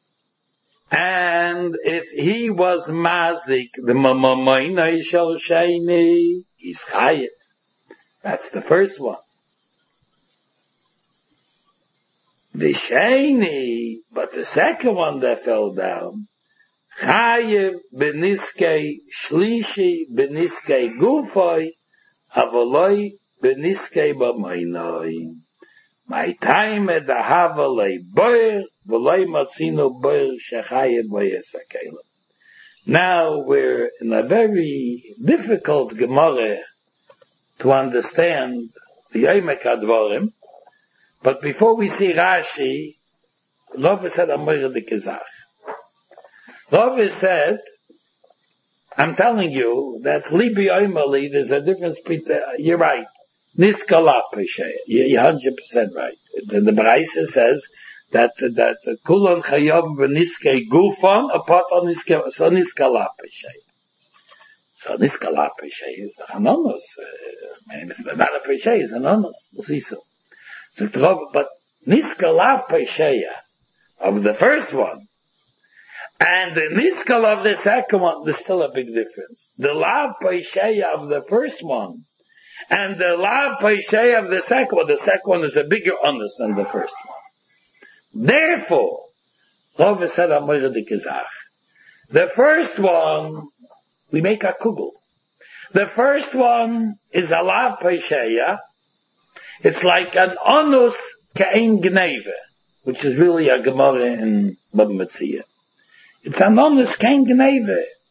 And if he was mazik, the mamoyne shel shayni, he's chayet. That's the first one. The sheni, but the second one that fell down, chayev beniskei shlishi beniskei gufoi, avoloi beniskei b'mainoi. My time at the havalei boyer, v'loi matzino boyer shechayev boyesakelim. Now we're in a very difficult Gemara to understand the Yomek Advarim. But before we see Rashi, Rava said, Amor de Kizach. Rava said, I'm telling you, that's Libi Oimali, there's a difference between, you're right, Niskala Pesheya, you're 100% right. The Bereise says that Kulon Chayom V'niskei Gufon, apart on Niskala Pesheya. So Niskala Pesheya is the Chanonos. It's not a Pesheya, it's an Onos. We'll see so. So, but Niskalav Pesheya of the first one and the Niskal of the second one, there's still a big difference. The Lav Pesheya of the first one and the Lav Pesheya of the second one is a bigger honest than the first one. Therefore, Rava said Amor de Kizach. The first one, we make a kugel. The first one is a Lav Pesheya. It's like an onus kein gneve, which is really a Gemara in Baba Metzia. It's an onus kein gneve.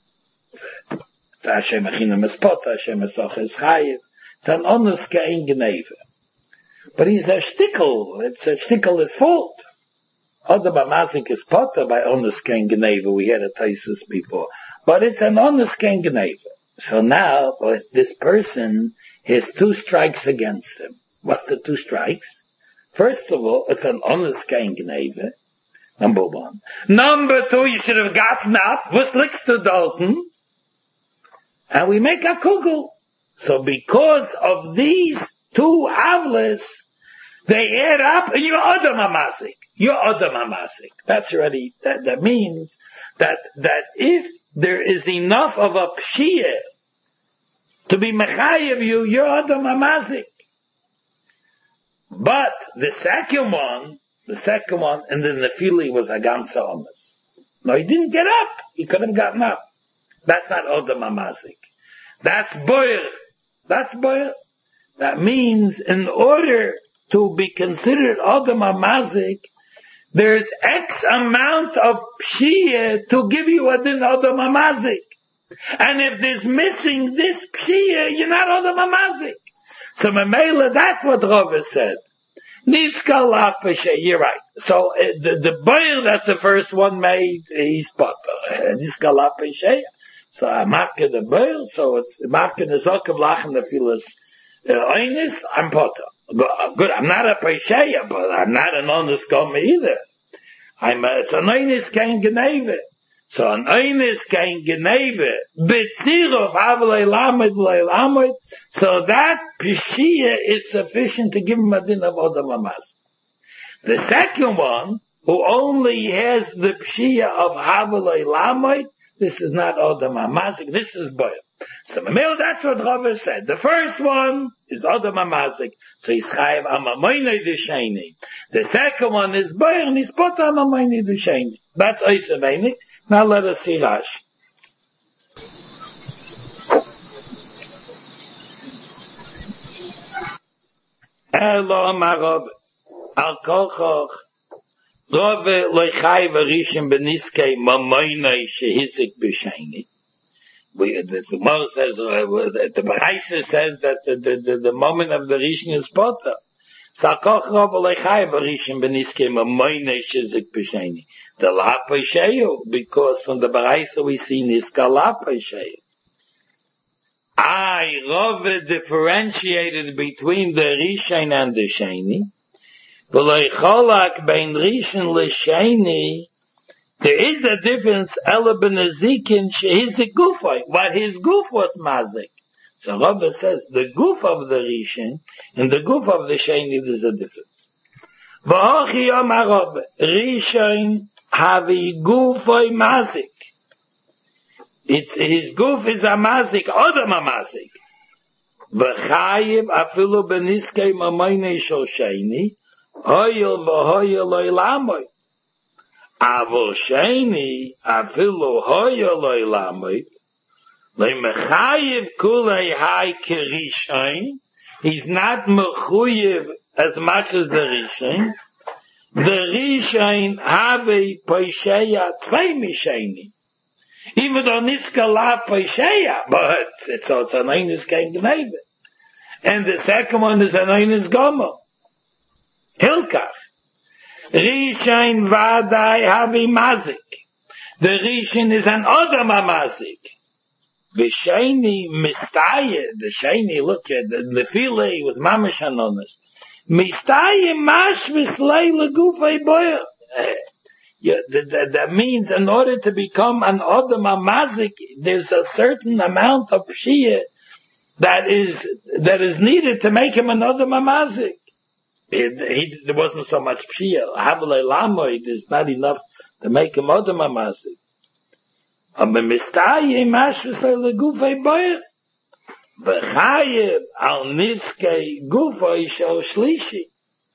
It's Hashem Achinam Espota, Hashem Esoch Chayev. It's an onus kein gneve. But he's a shtickle. It's a shtickle is fault. Other Bamazik is Potter by onus kein gneve. We had a thesis before. But it's an onus kein gneve. So now, this person has 2 strikes against him. What's the 2 strikes? First of all, it's an honest kein gneve. Number 1. Number 2, you should have gotten up. Was liegst du dorten? And we make a kugel. So because of these 2 avles, they add up and you're Adam HaMazik. You're Adam HaMazik. That's already, that means that if there is enough of a pshiyah to be mechayev you, you're Adam HaMazik. But the second one, and then the Nefili was a ganza omes. No, he didn't get up. He could have gotten up. That's not Odom HaMazik. That's boyer. That means in order to be considered Odom HaMazik, there's X amount of pshiyah to give you a din Odom HaMazik. And if there's missing this pshiyah, you're not Odom HaMazik. So Mamela, that's what Rava said. Niska laf b'shei, you're right. So the boil that the first one made, he's potter. Niska laf b'shei. So I'm marking the boil, so it's marking the zokav lachen the filas oinis, I'm potter. Good, I'm not a b'shei, but I'm not an honest gomma either. It's an oinis kein geneve. So an oinis kein geneve, betzirov avlei lamed v'lei lamed, so that pishia is sufficient to give him a din of odam amaz. The second one, who only has the pshia of avlei lamed, this is not odam amazik, this is boil. So Mamel, that's what Rava said. The first one is odam amazik, so he's chayiv amamoinei d'sheini. The second one is boil, and he's put amamoinei d'sheini. That's oisav einik. Now let us see Rashi. Elo marov al kolchoch Rove loichai v'rishim beniskei mamoinei shehizik b'sheini. The Gemara says, the Baraisa says that the moment of the Rishon is potter. Sakoch Rove loichai v'rishim beniskei mamoinei shehizik b'sheini. The lapasheyu, because from the Baraisa we see niska lapasheyu. Rove differentiated between the Rishon and the Sheni. V'lo yicholak bein Rishon l'Sheni, there is a difference, ela b'nezikin shehizik gufay, what his guf was mazik. So Rove says, the guf of the Rishon and the guf of the Sheni, there's a difference. V'hochi yomar Rove, Rishon havi gufay mazik. His guf is a mazik, odam a mazik. V'chayiv afilu b'niskei mamoinei shel Sheni, hoyel v'hoyel lo'ilamoy. Avol Sheni, afilu hoyel lo'ilamoy, le'mechayiv kulei hai kerishon, he's not mechuyiv as much as the Rishon. The Rishon have poisheya tvei misheni. Even though niska la poisheya, but it's an einis kein gneve. And the second one is an einis gomo. Hilkach. Rishon vadai havi mazik. The Rishon is an odam mazik. The Sheni mistaye, the Sheni, look at the file was mamish anonis. Mistaye mashvis leila gufay boya. That means in order to become an odam mazik, there's a certain amount of pshia that is needed to make him an odam mazik. There wasn't so much pshia. Havle lamoid is not enough to make him odam mazik. Mistaye mashvis leila gufay boya. V'chayev al niskei gufay shel shlishi.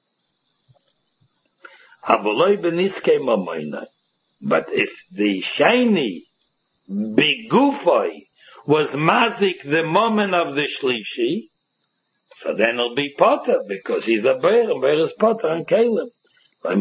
But if the Sheni Bigufay was mazik the moment of the Shlishi, so then it'll be Potter, because he's a bear, and bear is Potter and Kalim. But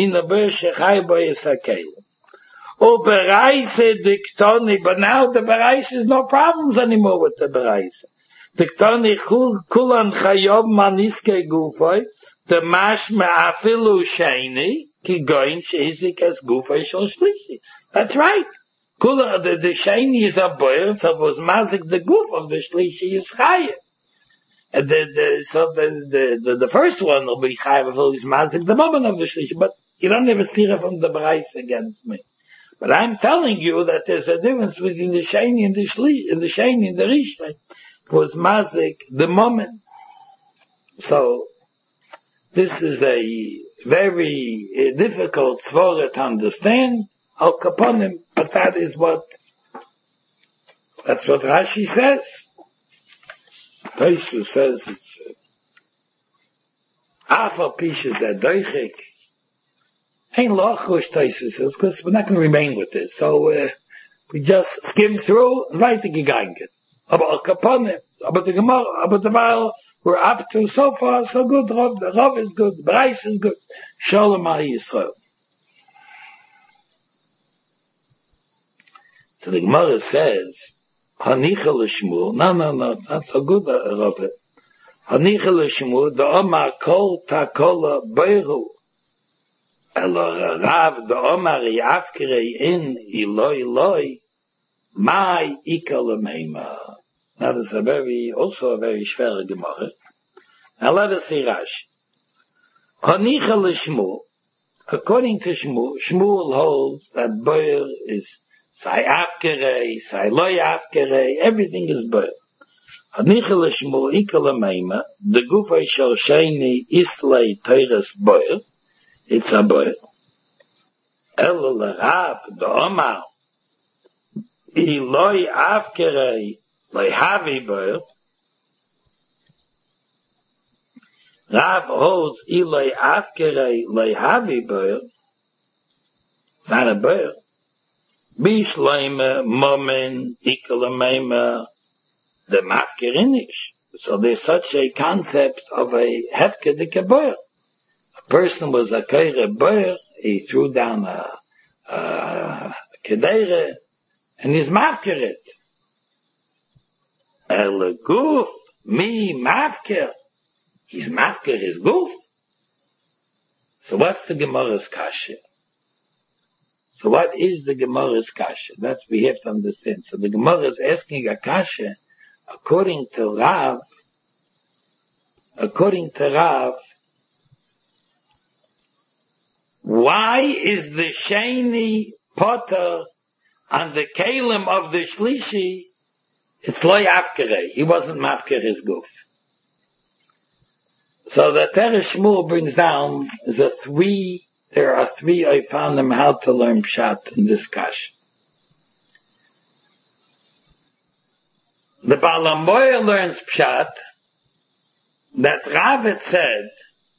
now the Berais is no problems anymore with the Berais. Diktoni kulan chayob maniske gufay, the mashma afilu Sheni, ki goin shehizik as gufay shel shlishi. That's right. Kulan, the Sheni is a boy, so it was mazik the guf of the shlishi is chayev. And the first one will be chayev if he's mazik the moment of the shlishi, but you don't have a stira from the Berais against me. But I'm telling you that there's a difference between the Sheni and the shlishi, and the Sheni and the Rishon. Was mazik the moment. So this is a very difficult svara to understand. Al kaponim, but that's what Rashi says. Tosfos says it's Afa Pisha Zadoichik. Ain't lochush Tosfos says, because we're not going to remain with this. So we just skim through and write the Giganget. About Kaponim, about the Gemara, about the Baal, we're up to so far, so good. The Rav is good, the Berais is good. Shalom Yisrael. So the Gemara says, Hanicha l'shmur. No, it's not so good, Rav. Hanichel Shmu, the Omar Kol Takola Beiru. Elo Rav, the Omar Yafkere in Eloi, my Ikal Meima. Now that's also a very schwere Gemara. Now let us see Rashi. Hanichel Shmu, according to Shmuel holds that Beir is Sai Afkere, Sai Loi Afkere, everything is Beir. Hanichel Shmu Ikal Meima, the Gufay Shel Sheni Islay Teres Beir, it's a Beir. El Rav, the Omar, Eloi Afkere, Loi Havi Beir. Rav holds Eloi Afkere, Loi Havi Beir. It's not a Beir. Bishleime, Momen, Ikal Meima, the Mafkerinish. So there's such a concept of a Hefkedike Beir. A person was a Keire Beir, he threw down a Kedere, and he's Mafkeret. El Guf, mi Mafker, he's Mafker his Guf. So what's the Gemara's Kasha? So what is the Gemara's Kasha? That's we have to understand. So the Gemara is asking a Kasha, according to Rav, why is the Sheni Potter on the Kalim of the Shlishi, it's Loi Afkere, he wasn't Mafker his Guf. So the Teresh Shmuel brings down there are three I found them how to learn Pshat in this Kasha. The Balamoya learns Pshat that Rav had said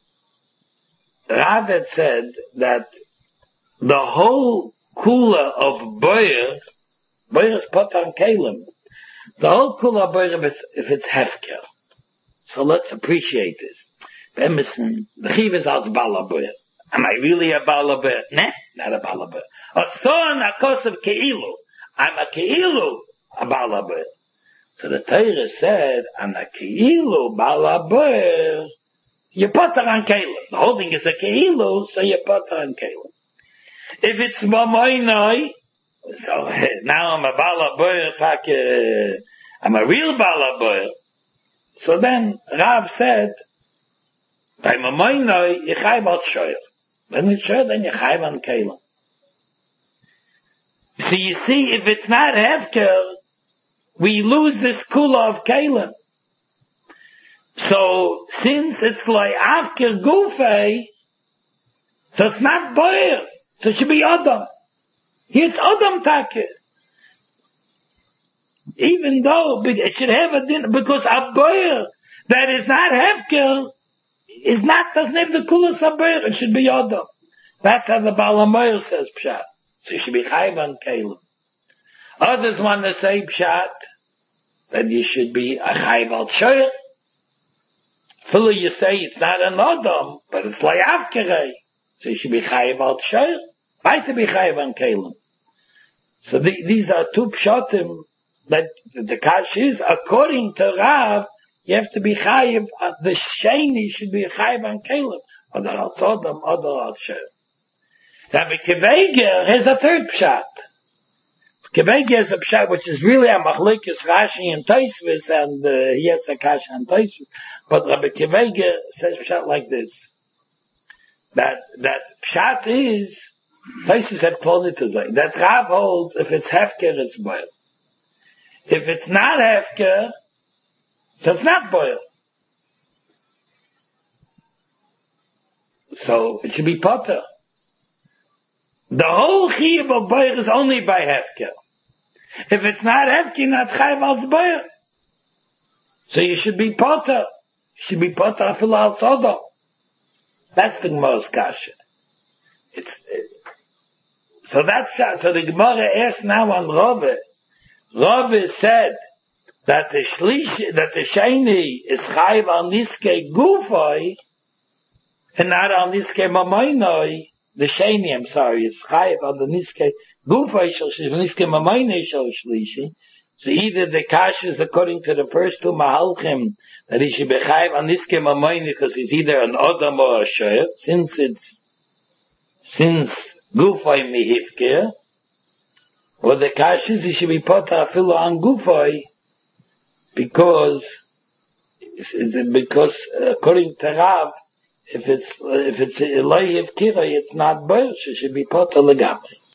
that the whole kula of Beir is put on Kalim. The whole kula of Beir if it's Hefker. So let's appreciate this. Emerson, the Chiv is als Balaboyer. Am I really a Balaboyer? Nah, not a Balaboyer. A son, a kos of Keilu. I'm a Keilu, a Balaboyer. So the Torah said, I'm a Keilu, Balaboyer. You put her on Kalim. The whole thing is a Keilu, so you put her on Kalim. If it's Mamoinoi, so now I'm a Balaboyer, I'm a real Balaboyer. So then Rav said, by Mamoinoi, Yechayv al Shoyer. When it's Shoyer, then Yechayv on Kalim. So you see, if it's not Hefker, we lose this kula of Kalim. So, since it's like Afker Gufay, so it's not Beir, so it should be Adam. Here it's Adam Take. Even though it should have a din, because a Beir that is not Hefker, doesn't have the kulas of Beir, it should be Adam. That's how the Balamoyer says Pshat. So it should be Chayv on Kalim. Others want to say Pshat, that you should be a Chayv al Shoyer. Fully you say it's not an Adam, but it's like Avkerei. So you should be Chayiv al Shoyer. Why to be Chayiv on Kalim? So these are two Pshatim that the Kash is, according to Rav, you have to be Chayiv, the Sheni should be Chayiv on Kalim. Other al Sodom, other al Shoyer. Rabbi Keveger has a third Pshat. Keveger has a Pshat which is really a Machlekes Rashi and Tosfos, and he has a Kash on Tosfos. But Rabbi Keveger says Pshat like this. That Pshat is, Tosfos had called it to say, that Rav holds, if it's Hefker, it's Boil. If it's not Hefker, so it's not Boil. So it should be Potter. The whole Chiyuv of Boil is only by Hefker. If it's not Hefker, not Chayiv als Boil. So you should be Potter. You should be Potter afil al Sodom. That's the Gemara's Kasha. So the Gemara asked now on Rove. Rove said that the Sheni is Chayiv al Niskei Gufay and not al Niskei Mamoinoi. The Sheni, is Chayiv al the Niskei Gufay shel Niskei Mamoinoi shel Shlishi. So either the kash is according to the first two mahalchim, that he should be chayiv on niske mamoini because he's either an odom or a shoyer, since gufay mihifkir, or the kash is he should be potter afilu on gufay, because according to Rav, if it's Eloi Hifkira, it's not Bosh, it should be potter legamri.